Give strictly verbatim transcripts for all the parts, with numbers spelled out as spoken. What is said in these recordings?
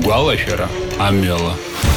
агәалашәара амҩала.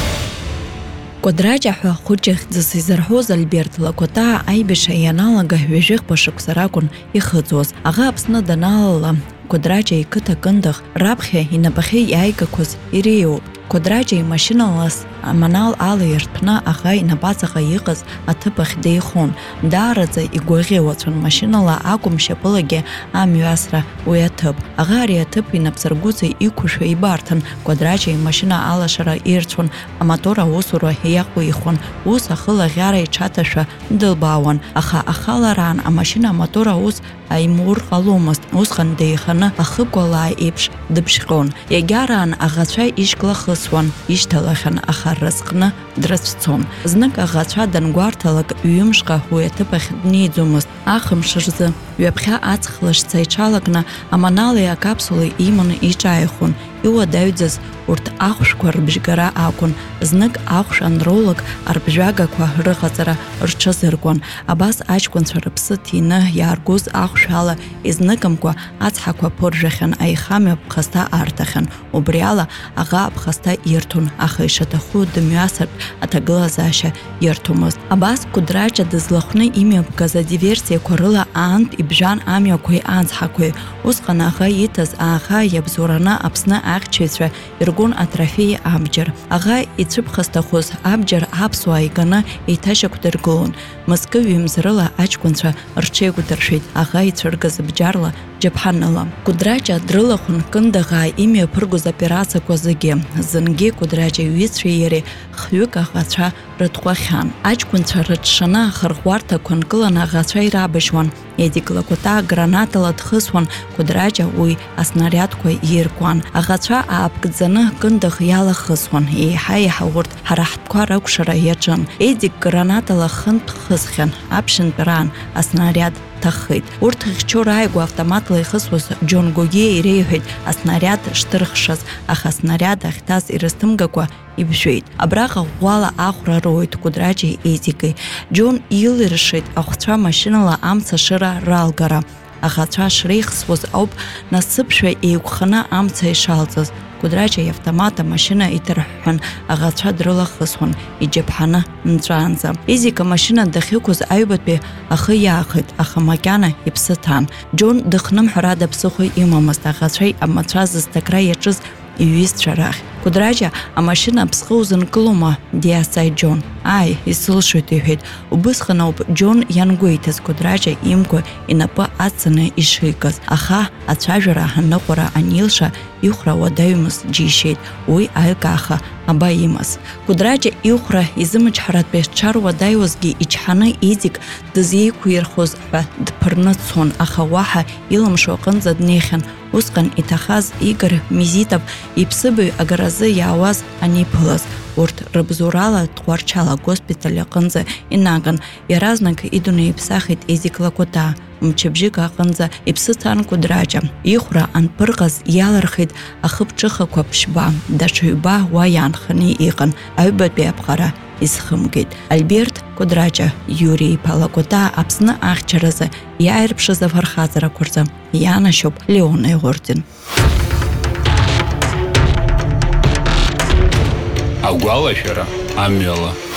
Кәадраҷа ҳәа хәыҷ-ихьӡыс изырҳәоз Альберт Лакәатаа аибашьра ианалага ҩажәихәба шықәса ракәын ихыҵуаз. Аӷа Аԥсны даналала, Кәадраҷа иқыҭа кындыӷ раԥхьа инапахьы иааигақәаз иреиуоуп. Кәадраҷа имашьыналас аманал ала ирҭәны аӷа инапаҵаҟа иҟаз аҭыԥахь деихон. Даараӡа игәаӷьуацәан машьынала акәым шьапылагьы амҩасра уи аҭыԥ. Аӷа ари аҭыԥ инапсыргәыҵа иқәушәа ибарҭан. Кәадраҷа имашьына алашара ирцәон, амотор аусура иаҟәихуан. Ус ахылагьара иҽаҭашәа дылбаауан. Аха ахалараан амашьына амотор аус аимур ҟаломызт. Усҟан деиханы ахыкәалаа еиԥш дыбжьҟьон. Иагьараан аӷацәа ишьклахысуан, ишьҭалахьан, аха разҟны дрыцәцон. Знык аӷацәа дангәарҭалак ҩымшҟа уи аҭыԥахь днеиӡомызт. Ахымш рзы ҩаԥхьа аҵх лашьца иҽалакны аманали акапсулеи иманы иҿааихон. Иуадаҩӡаз урҭ ахәшәқәа рбжьгара акәын. Знык ахәшә анроулак арбжәагақәа рыҟаҵара рҽазыркуан. Абас аҷкәынцәа рыԥсы ҭины иааргоз ахәшә ала изныкымкәа ацҳақәа ԥыржәахьан, аихамҩа ԥхасҭа арҭахьан. Убри ала аӷа аԥхасҭа ирҭон, аха ишаҭаху дымҩасыртә аҭагылазаашьа ирҭомызт. Абас Кәадраҷа дызлахәны имҩаԥгаз адиверсиақәа рыла аантә ибжәан амҩақәеи ацҳақәеи. Усҟан аӷа иҭаз ааха иабзоураны Аԥсны ахьчаҩцәа иргон атрофеи абџьар. Аӷа ицәыԥхасҭахоз абџьар аԥсуаа иганы еиҭашьақәдыргылон. Мызкы ҩымзрыла аҷкәынцәа рҽеиқәдыршәеит аӷа ицәыргаз бџьарла џьаԥҳаныла. Кәадраҷа дрылахәын кындыӷаа имҩаԥыргоз операциақәа зегьы. Зынгьы Кәадраҷа иҩызцәеи иареи хҩык аӷацәа рытҟәахьан. Аҷкәынцәа рыҽшаны ахырӷәӷәарҭақәа нкыланы аӷацәа ирабыжьуан. Едик Лакәатаа гранатала дхысуан, Кәадраҷа уи аснариадқәа иркуан. Аӷацәа ааԥгӡаны кындыӷ иалахысуан. Еиҳа-еиҳа урҭ ҳара ҳтәқәа рыкәшара иаҿын. Едик гранатала хынтә дхысхьан. Аԥшьынтә раан аснариад ҭаххеит. Урҭ ихьчо рааигәа автоматла ихысуаз Џьон Гогье иреиҳәеит аснариад шҭырхшаз, аха аснариад ахьҭаз ирызҭымгакәа ибжәеит. Абраҟа ӷәӷәала ахәра роуит Кәадраҷеи Едикеи. Џьон илиршеит ахәцәа машьынала амца шыра ралгара. Аӷацәа шреихсуаз ауп насыԥшәа еиқәханы амца ишалҵыз. Кәадраҷа иавтомат амашьына иҭарҳәҳәан аӷацәа дрылахысуан, иџьаԥҳаны нҵәаанӡа. Едик амашьына дахьықәыз аҩбатәи ахы иаахеит, аха макьана иԥсы ҭан. Џьон дыхнымҳәрада ԥсыхәа имамызт. Аӷацәеи амацәа зызҭакра иаҿыз иҩызцәа рахь. Кәадраҷа амашьына аԥсхы узынкылома, диазҵааит Џьон. Ааи, исылшоит, иҳәеит. Убысҟан ауп Џьон иангәеиҭаз Кәадраҷа имкәа инапы адцаны ишикыз. Аха ацәажәара аныҟәара анилша ихәра уадаҩмыз џьишьеит. Уи аилкааха абаимаз. Кәадраҷа ихәра изымычҳаратәы дшаруадаҩуазгьы ичҳаны Едик дызеиқәирхоз ҳәа дԥырны дцон, аха уаҳа илымшо аҟынӡа днеихьан. Усҟан иҭахаз Игор Мезитов иԥсыбаҩ агаразы иаауаз аниԥылаз. Урҭ рыбзоурала Тҟәарчал агоспиталь аҟынӡа инаган. Иаразнак идунеиԥсахит Едик Лакәатаа. Мчыбжьык аҟынӡа иԥсы ҭан Кәадраҷа. Ихәра анԥырҟаз иалырхит ахыԥҽыхақәа ԥшьба. Даҽа ҩба уа иаанханы иҟан. Аҩбатәи аԥҟара изхымгеит. Альберт Кәадраҷа Иури-иԥа Лакәатаа Аԥсны ахьчаразы иааирԥшыз афырхаҵарақәа рзы ианашьоуп Леон аиӷәырдин. Агәалашәара амҩала.